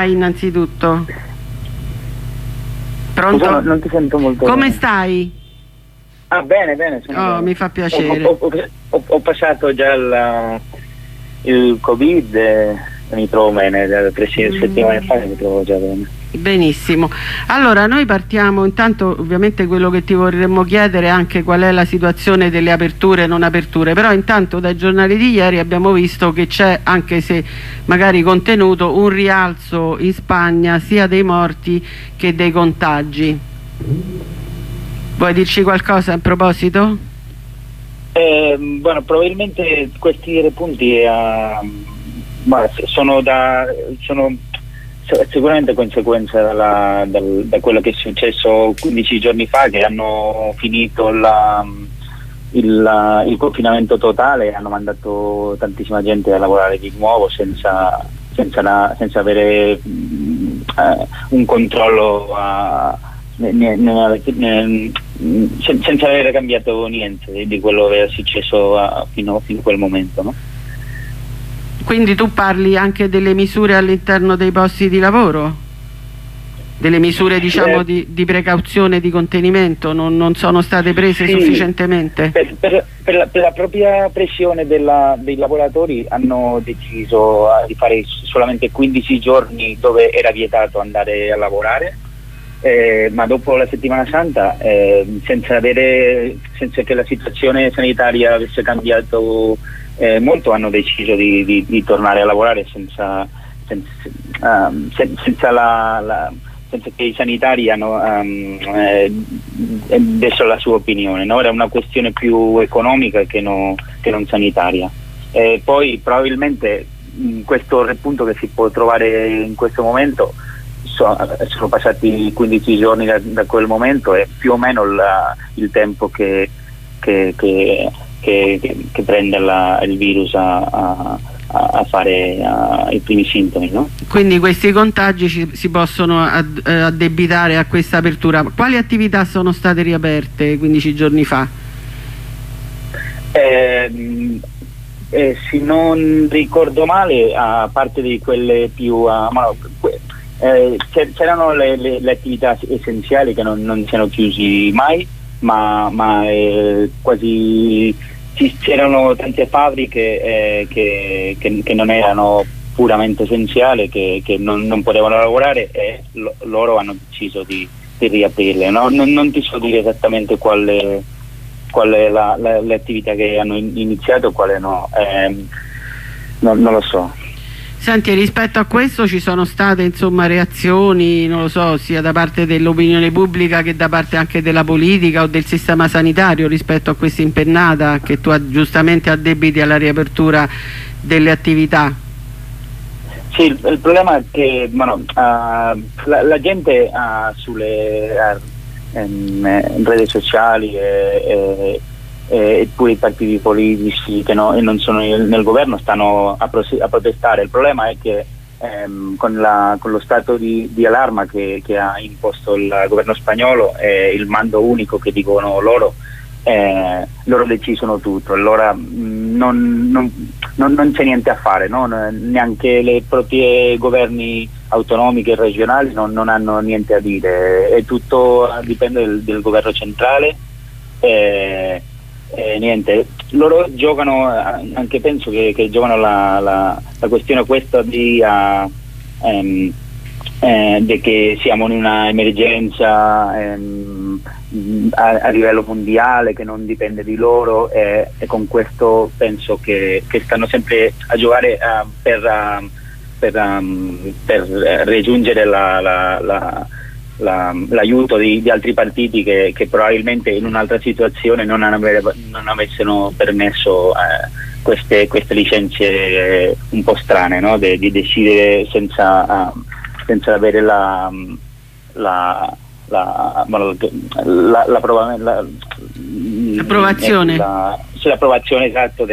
Innanzitutto, pronto? Scusa, non ti sento molto Come bene. stai? Bene, bene. Bene. Mi fa piacere. Ho passato già il Covid, mi trovo bene, da 3 settimane fa mi trovo già bene. Benissimo, allora noi partiamo. Intanto ovviamente quello che ti vorremmo chiedere è anche qual è la situazione delle aperture e non aperture, però intanto dai giornali di ieri abbiamo visto che c'è, anche se magari contenuto, un rialzo in Spagna sia dei morti che dei contagi. Vuoi dirci qualcosa in proposito? Bueno, probabilmente questi repunti sono sicuramente conseguenza da quello che è successo 15 giorni fa, che hanno finito il confinamento totale e hanno mandato tantissima gente a lavorare di nuovo senza avere un controllo, senza aver cambiato niente di quello che è successo fino a quel momento, no? Quindi tu parli anche delle misure all'interno dei posti di lavoro? Delle misure, diciamo, di precauzione, di contenimento non sono state prese sufficientemente? Per la propria pressione dei lavoratori hanno deciso di fare solamente 15 giorni dove era vietato andare a lavorare, ma dopo la settimana santa, senza che la situazione sanitaria avesse cambiato molto, hanno deciso di tornare a lavorare senza che i sanitari hanno adesso la sua opinione, no? Era una questione più economica che non sanitaria. Poi probabilmente questo repunto che si può trovare in questo momento, sono passati 15 giorni da quel momento, è più o meno il tempo che prende il virus a fare i primi sintomi, no? Quindi questi contagi si possono addebitare a questa apertura. Quali attività sono state riaperte 15 giorni fa? Se non ricordo male, a parte di quelle più c'erano le attività essenziali che non siano chiusi mai, ma quasi c'erano tante fabbriche che non erano puramente essenziali, che non potevano lavorare, e loro hanno deciso di riaprirle, no? Non ti so dire esattamente qual è le attività che hanno iniziato e quale no, non lo so. Senti, rispetto a questo ci sono state, insomma, reazioni, non lo so, sia da parte dell'opinione pubblica che da parte anche della politica o del sistema sanitario rispetto a questa impennata che tu giustamente addebiti alla riapertura delle attività? Sì, il problema è che la gente sulle reti sociali e pure i partiti politici che non sono nel governo stanno a protestare. Il problema è che con lo stato di allarma che ha imposto il governo spagnolo e il mando unico che dicono loro decidono tutto, allora non c'è niente a fare, no? Neanche le proprie governi autonomiche e regionali non hanno niente a dire, e tutto dipende del governo centrale. Niente, loro giocano, anche penso che giocano la questione questa di che siamo in una emergenza a livello mondiale che non dipende di loro, e con questo penso che stanno sempre a giocare per raggiungere l'aiuto di altri partiti che probabilmente in un'altra situazione non avessero permesso queste licenze un po' strane, no? Di decidere senza avere l'approvazione. L'approvazione, esatto,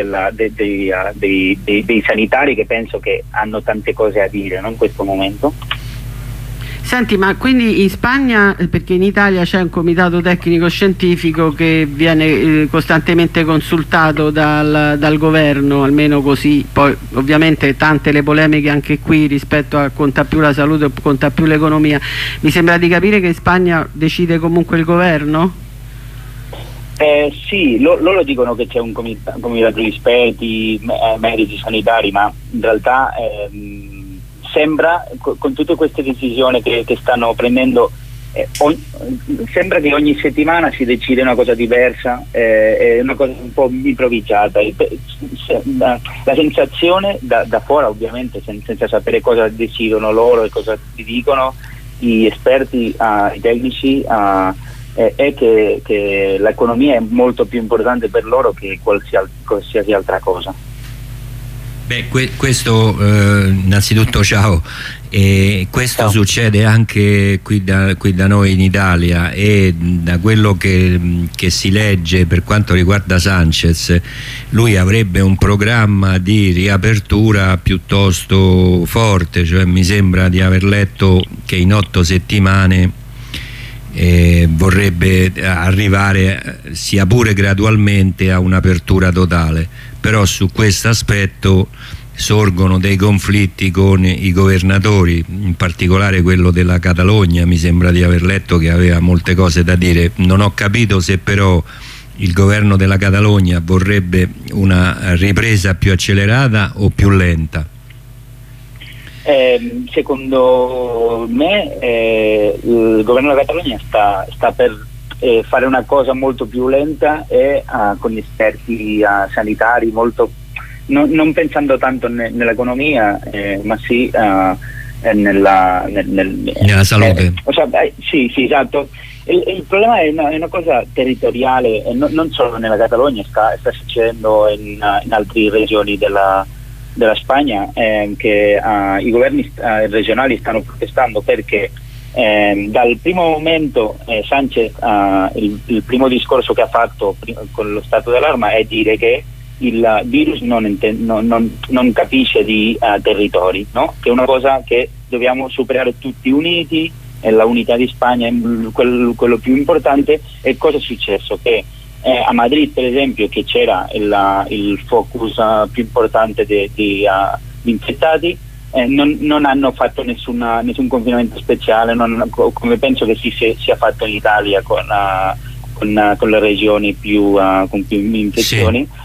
dei sanitari, che penso che hanno tante cose a dire, no, in questo momento. Senti, ma quindi in Spagna, perché in Italia c'è un comitato tecnico scientifico che viene costantemente consultato dal governo, almeno così, poi ovviamente tante le polemiche anche qui rispetto a conta più la salute o conta più l'economia. Mi sembra di capire che in Spagna decide comunque il governo? Sì, loro dicono che c'è un comitato di esperti, medici sanitari, ma in realtà sembra, con tutte queste decisioni che stanno prendendo, sembra che ogni settimana si decide una cosa diversa, è una cosa un po' improvvisata. La sensazione da fuori, ovviamente, senza sapere cosa decidono loro e cosa ti dicono gli esperti, i tecnici, è che l'economia è molto più importante per loro che qualsiasi altra cosa. Beh, questo innanzitutto ciao, questo ciao. Succede anche qui da noi in Italia, e da quello che si legge per quanto riguarda Sanchez, lui avrebbe un programma di riapertura piuttosto forte, cioè mi sembra di aver letto che in 8 settimane vorrebbe arrivare, sia pure gradualmente, a un'apertura totale. Però su questo aspetto sorgono dei conflitti con i governatori, in particolare quello della Catalogna. Mi sembra di aver letto che aveva molte cose da dire. Non ho capito se però il governo della Catalogna vorrebbe una ripresa più accelerata o più lenta. Secondo me il governo della Catalogna sta per fare una cosa molto più lenta e con gli esperti sanitari, non pensando tanto nell'economia, ma sì nella salute. Sì, esatto. Il problema è una cosa territoriale, non solo nella Catalogna, sta succedendo in altre regioni della Spagna, che i governi regionali stanno protestando perché dal primo momento Sanchez, il primo discorso che ha fatto con lo stato d'allarma è dire che il virus non capisce di territori, no? Che è una cosa che dobbiamo superare tutti uniti, e la unità di Spagna è quello più importante. E cosa è successo? Che a Madrid, per esempio, che c'era il focus più importante di infettati, non hanno fatto nessun confinamento speciale, come penso che sia fatto in Italia con le regioni con più infezioni. Sì.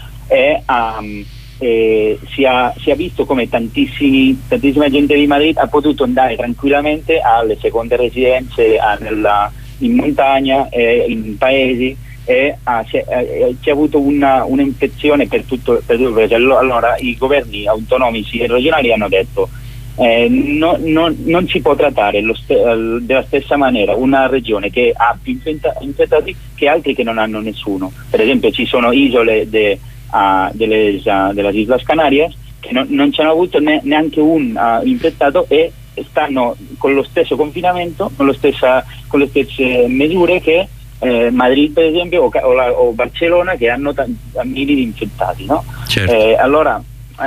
Si è visto come tantissima gente di Madrid ha potuto andare tranquillamente alle seconde residenze in montagna, in paesi, e c'è avuto un'infezione per tutto il paese. Allora i governi autonomici e regionali hanno detto non si può trattare della stessa maniera una regione che ha più infettati che altri che non hanno nessuno. Per esempio ci sono isole delle Islas Canarias che non ci hanno avuto neanche un infettato, e stanno con lo stesso confinamento, con le stesse misure che Madrid, per esempio, o Barcellona, che hanno mille infettati, no? Certo. Allora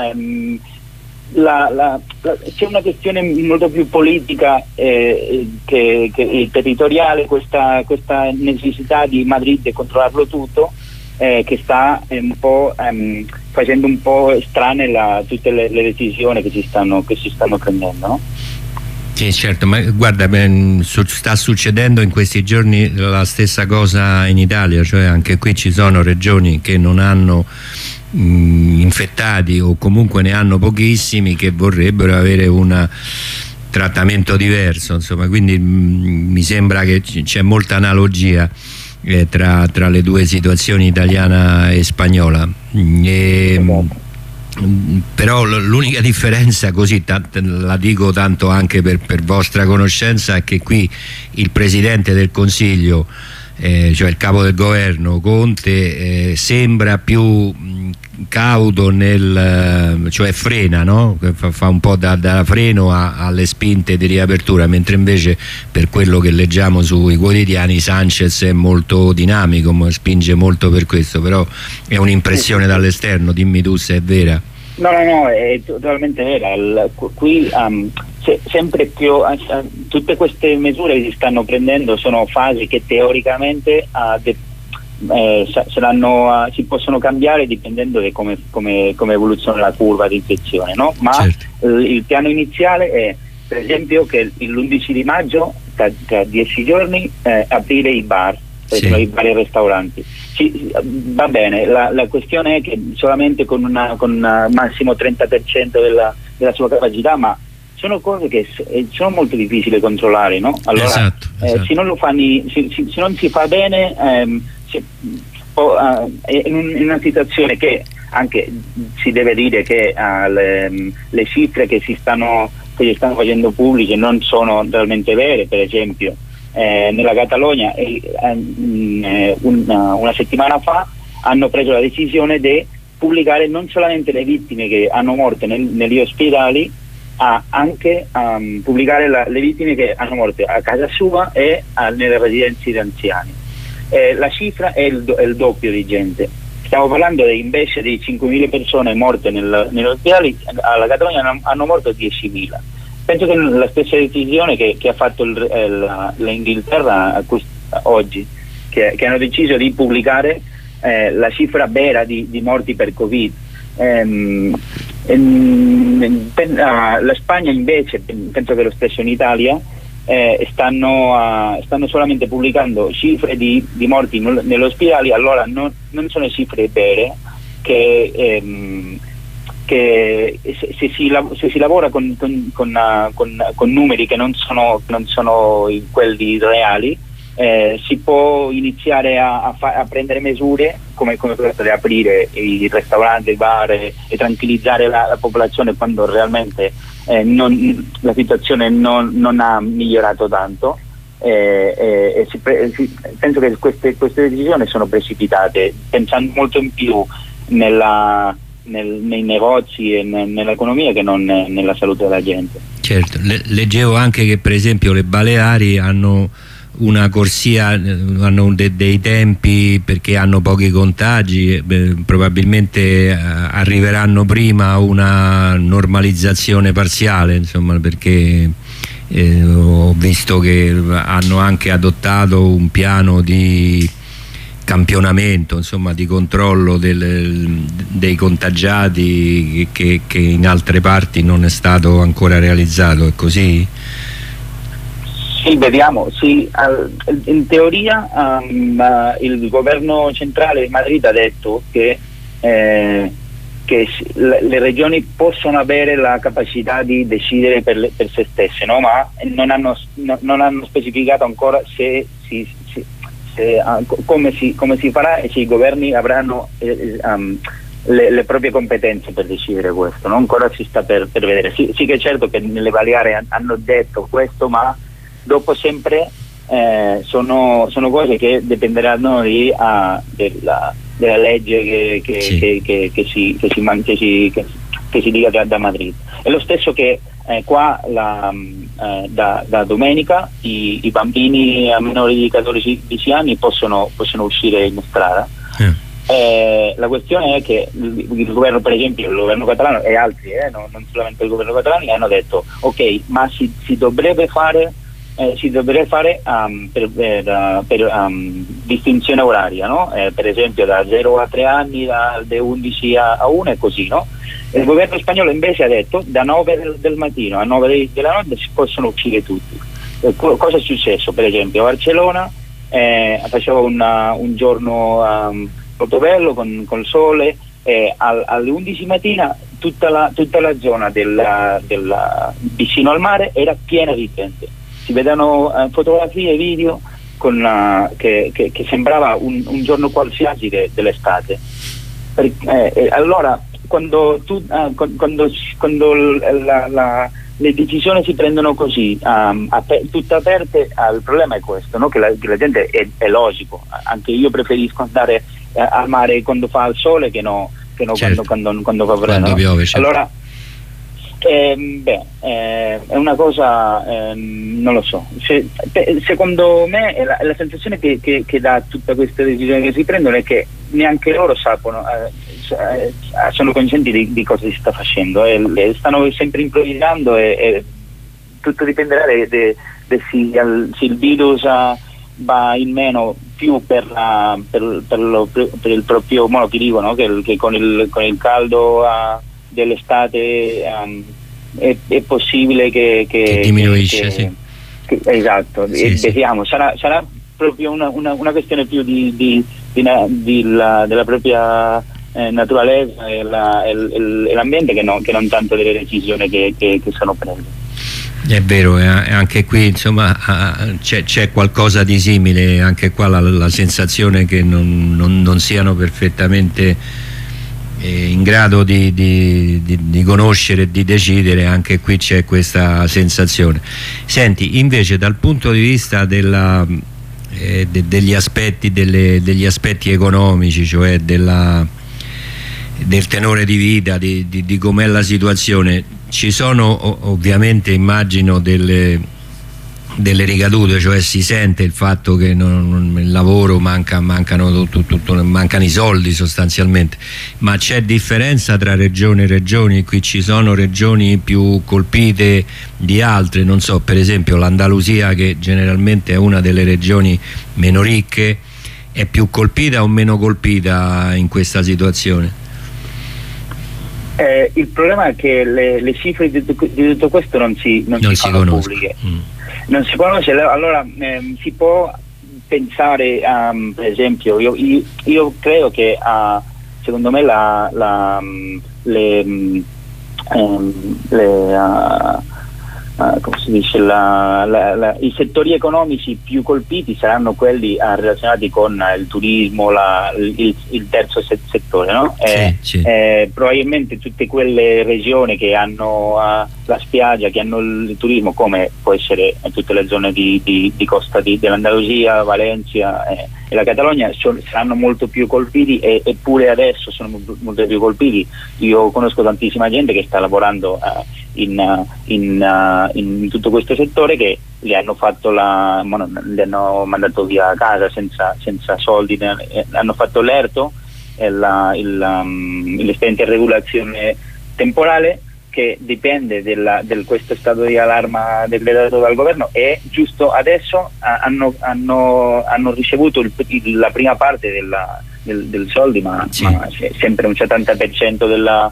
c'è una questione molto più politica che territoriale, questa necessità di Madrid di controllarlo tutto, che sta un po' facendo un po' strane tutte le decisioni che si stanno prendendo, no? Sì, certo, ma guarda, sta succedendo in questi giorni la stessa cosa in Italia, cioè anche qui ci sono regioni che non hanno infettati, o comunque ne hanno pochissimi, che vorrebbero avere un trattamento diverso, insomma. Quindi mi sembra che c'è molta analogia tra le due situazioni, italiana e spagnola. Però l'unica differenza, così la dico tanto anche per vostra conoscenza, è che qui il Presidente del Consiglio, cioè il capo del governo Conte, sembra più cauto cioè frena, no? Fa un po' da freno alle spinte di riapertura, mentre invece, per quello che leggiamo sui quotidiani, Sanchez è molto dinamico, spinge molto per questo. Però è un'impressione dall'esterno, dimmi tu se è vera. No, è totalmente vera. Qui sempre più tutte queste misure che si stanno prendendo sono fasi che teoricamente si possono cambiare dipendendo da come evoluziona la curva di infezione, no? Ma certo, il piano iniziale è, per esempio, che l'11 di maggio, tra 10 giorni, aprire i bar, sì, i vari ristoranti. Va bene, la questione è che solamente con massimo 30% della sua capacità, ma sono cose che sono molto difficili da controllare, no? Allora, esatto. Se non lo fanno, se non si fa bene, in una situazione che anche si deve dire che le cifre che si stanno facendo pubbliche non sono realmente vere. Per esempio, nella Catalogna una settimana fa hanno preso la decisione di pubblicare non solamente le vittime che hanno morto negli ospedali, anche pubblicare le vittime che hanno morto a casa sua e nelle residenze di anziani. La cifra è il doppio di gente. Stiamo parlando invece di 5.000 persone morte negli ospedali, alla Catalogna hanno morto 10.000. Penso che la stessa decisione che ha fatto l'Inghilterra oggi, che hanno deciso di pubblicare la cifra vera di morti per Covid. La Spagna invece, penso che lo stesso in Italia, stanno solamente pubblicando cifre di morti negli ospedali. Allora non sono cifre vere, che se si lavora con numeri che non sono quelli reali, si può iniziare a prendere misure come quella di aprire i ristoranti, i bar e tranquillizzare la popolazione quando realmente la situazione non ha migliorato tanto. Penso che queste decisioni sono precipitate, pensando molto in più nei negozi e nell'economia che non nella salute della gente. Certo, leggevo anche che per esempio le Baleari hanno una corsia, hanno dei tempi perché hanno pochi contagi, probabilmente arriveranno prima a una normalizzazione parziale, insomma, perché ho visto che hanno anche adottato un piano di campionamento, insomma, di controllo dei contagiati che in altre parti non è stato ancora realizzato. È così? Sì, vediamo. Sì, in teoria il governo centrale di Madrid ha detto che le regioni possono avere la capacità di decidere per se stesse, no? Ma non hanno specificato ancora come si farà e se i governi avranno le proprie competenze per decidere questo, no? Ancora si sta per vedere. Sì che è certo che nelle Baleari hanno detto questo, ma dopo sempre sono cose che dipenderanno della legge che si dica da Madrid. È lo stesso che qua da domenica i bambini a minori di 14 anni possono uscire in strada. La questione è che il governo, per esempio il governo catalano e altri, non solamente il governo catalano, hanno detto ok, ma si dovrebbe fare per distinzione oraria, no? Per esempio da 0 a 3 anni, da 11 a 1 e così, no? Il governo spagnolo invece ha detto da 9 del mattino a 9 della notte si possono uscire tutti. Cosa è successo? Per esempio a Barcellona faceva un giorno molto bello con il sole, alle 11 mattina tutta la zona vicino al mare era piena di gente. Si vedono fotografie e video che sembrava un giorno qualsiasi dell'estate. Allora quando le decisioni si prendono così tutte aperte, il problema è questo, no? Che la gente è logico, anche io preferisco andare al mare quando fa il sole che certo, quando fa freddo, quando piove, certo. Allora è una cosa, non lo so, secondo me la sensazione che dà tutte queste decisioni che si prendono è che neanche loro sono conscienti di cosa si sta facendo, stanno sempre improvvisando e tutto dipenderà se il virus va in meno più per il proprio monochilico, no? che con il caldo dell'estate è possibile che diminuisce, sì. Esatto, sì, vediamo, sarà proprio una questione più della propria naturalezza e l'ambiente che non tanto delle decisioni che sono prese. È vero, anche qui insomma c'è qualcosa di simile, anche qua la sensazione che non siano perfettamente in grado di conoscere e di decidere, anche qui c'è questa sensazione. Senti, invece dal punto di vista degli aspetti economici, cioè del tenore di vita, di com'è la situazione, ci sono ovviamente, immagino, delle ricadute, cioè si sente il fatto che il lavoro mancano i soldi sostanzialmente, ma c'è differenza tra regioni e regioni? Qui ci sono regioni più colpite di altre, non so, per esempio l'Andalusia, che generalmente è una delle regioni meno ricche, è più colpita o meno colpita in questa situazione? Il problema è che le cifre di tutto questo non si fanno pubbliche. Non si conosce, allora si può pensare, per esempio, io credo che secondo me come si dice, i settori economici più colpiti saranno quelli relazionati con il turismo, il terzo settore, no? Sì. Probabilmente tutte quelle regioni che hanno la spiaggia, che hanno il turismo, come può essere tutte le zone di costa dell'Andalusia, Valencia e la Catalogna, saranno molto più colpiti, eppure adesso sono molto più colpiti. Io conosco tantissima gente che sta lavorando in tutto questo settore, che li hanno mandato via a casa senza soldi, hanno fatto l'ERTO, l'espediente di regolazione temporale, che dipende questo stato di allarma decretato dal governo, e giusto adesso hanno ricevuto la prima parte del soldi, ma sempre un 70%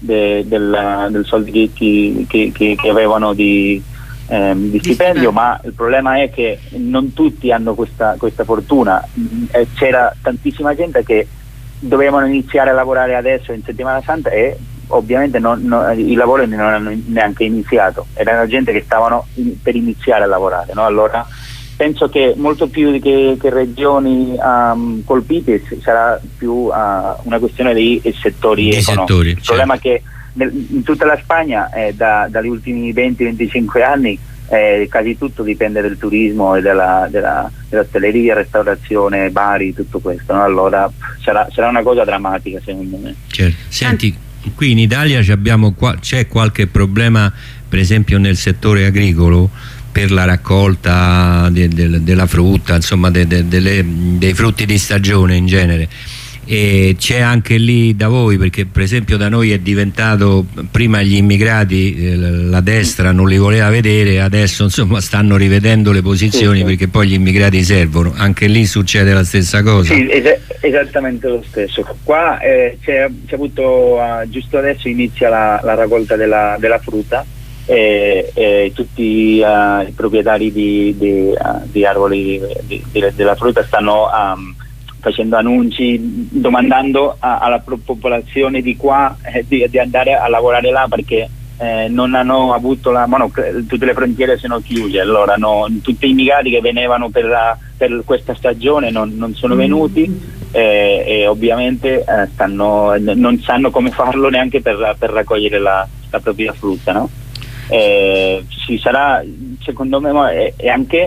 del soldi che avevano di stipendio. Ma il problema è che non tutti hanno questa fortuna. C'era tantissima gente che dovevano iniziare a lavorare adesso in Settimana Santa, e ovviamente i lavori non hanno neanche iniziato, era gente che stavano per iniziare a lavorare, no? Allora penso che molto più che regioni colpite sarà più una questione dei settori economici. Il problema è che in tutta la Spagna dagli ultimi 20-25 anni quasi tutto dipende del turismo e dell'ostelleria, restaurazione, bari, tutto questo, no? Allora sarà una cosa drammatica, secondo me. Certo. Senti, qui in Italia c'è qualche problema, per esempio nel settore agricolo, per la raccolta della frutta, insomma dei frutti di stagione in genere, e c'è anche lì da voi? Perché per esempio da noi è diventato, prima gli immigrati la destra non li voleva vedere, adesso insomma stanno rivedendo le posizioni, sì. Perché poi gli immigrati servono. Anche lì succede la stessa cosa? Sì, esattamente lo stesso. Qua c'è avuto giusto adesso inizia la raccolta della frutta, e tutti i proprietari di arboli della frutta stanno facendo annunci, domandando alla popolazione di qua di andare a lavorare là, perché non hanno avuto tutte le frontiere sono chiuse. Allora tutti gli immigrati che venivano per questa stagione non sono venuti, e ovviamente non sanno come farlo neanche per raccogliere la propria frutta, no? Ci sarà, secondo me, e anche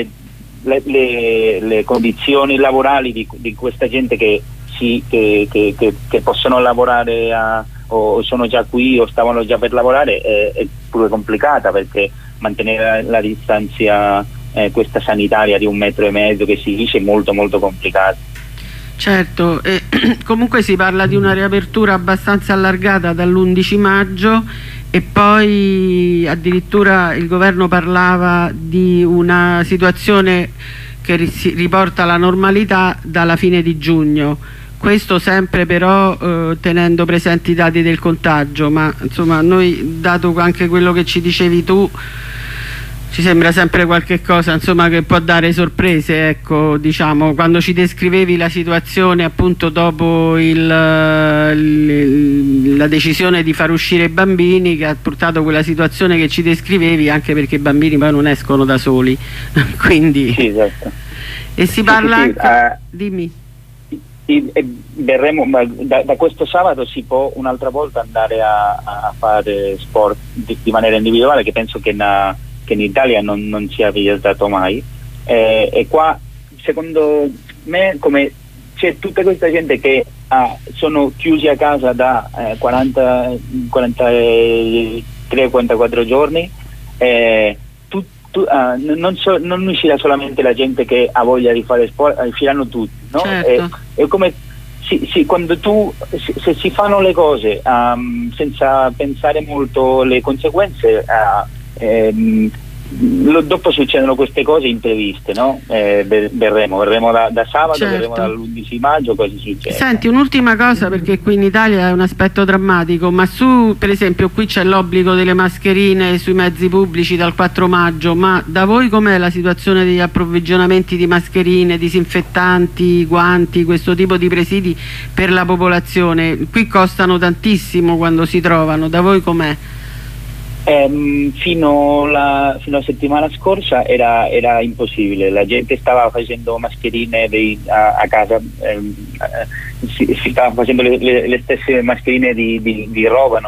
le condizioni lavorali di questa gente che possono lavorare o sono già qui o stavano già per lavorare, è pure complicata, perché mantenere la distanza questa sanitaria di 1,5 metri che si dice è molto molto complicata. Certo, comunque si parla di una riapertura abbastanza allargata dall'11 maggio e poi addirittura il governo parlava di una situazione che si riporta alla normalità dalla fine di giugno. Questo sempre però tenendo presenti i dati del contagio, ma insomma noi, dato anche quello che ci dicevi tu, ci sembra sempre qualche cosa insomma che può dare sorprese, ecco, diciamo, quando ci descrivevi la situazione appunto dopo la decisione di far uscire i bambini, che ha portato quella situazione che ci descrivevi, anche perché i bambini poi non escono da soli quindi sì, esatto. E si parla anche dimmi. Verremo, da questo sabato si può un'altra volta andare a fare sport di maniera individuale, che penso che in Italia non sia vietato mai, e qua secondo me, come c'è tutta questa gente che sono chiusi a casa da 43-44 giorni, non uscirà solamente la gente che ha voglia di fare sport, usciranno tutti, no? Certo. È come quando se si fanno le cose senza pensare molto alle conseguenze, dopo succedono queste cose impreviste, no? Verremo da sabato, certo. Verremo dall'11 maggio, così succede. Senti, un'ultima cosa, perché qui in Italia è un aspetto drammatico, ma per esempio qui c'è l'obbligo delle mascherine sui mezzi pubblici dal 4 maggio, ma da voi com'è la situazione degli approvvigionamenti di mascherine, disinfettanti, guanti, questo tipo di presidi per la popolazione? Qui costano tantissimo quando si trovano, da voi com'è? Fino alla settimana scorsa era impossibile, la gente stava facendo mascherine a casa, si stava facendo le stesse mascherine di roba,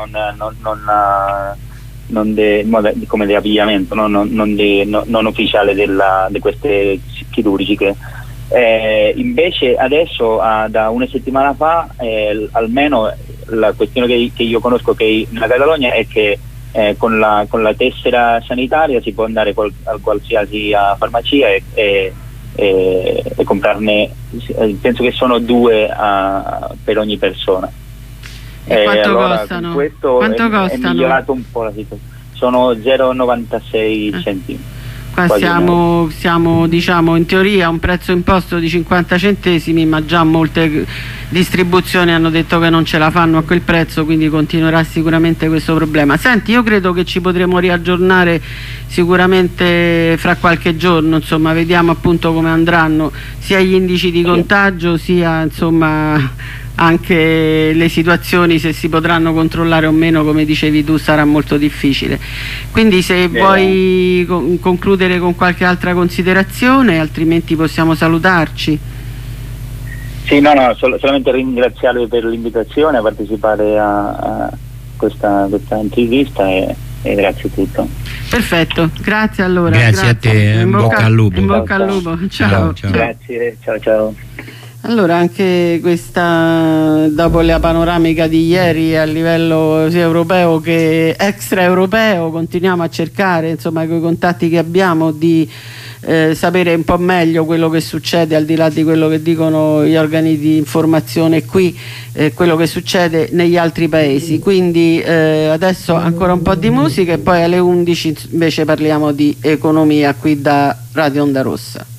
come di abbigliamento, non ufficiale di queste chirurgiche. Invece adesso, da una settimana fa, almeno la questione che io conosco che nella Catalogna è che con la tessera sanitaria si può andare a qualsiasi farmacia e comprarne, penso che sono 2 per ogni persona. E quanto allora, costano? Questo Quanto è costano? migliorato un po' la situazione. Sono 0,96 centimi. Qua siamo diciamo in teoria a un prezzo imposto di 50 centesimi, ma già molte distribuzioni hanno detto che non ce la fanno a quel prezzo, quindi continuerà sicuramente questo problema. Senti, io credo che ci potremo riaggiornare sicuramente fra qualche giorno, insomma, vediamo appunto come andranno sia gli indici di contagio sia insomma anche le situazioni, se si potranno controllare o meno, come dicevi tu, sarà molto difficile. Quindi se vuoi concludere con qualche altra considerazione, altrimenti possiamo salutarci. Sì, no, solamente ringraziarvi per l'invitazione a partecipare a questa intervista e grazie a tutto. Perfetto, grazie allora. Grazie a te, in bocca al lupo. In bocca al lupo, ciao. Grazie, ciao. Allora, anche questa, dopo la panoramica di ieri a livello sia europeo che extraeuropeo, continuiamo a cercare, insomma, con i contatti che abbiamo, di sapere un po' meglio quello che succede, al di là di quello che dicono gli organi di informazione qui, quello che succede negli altri paesi. Quindi adesso ancora un po' di musica e poi alle 11 invece parliamo di economia qui da Radio Onda Rossa.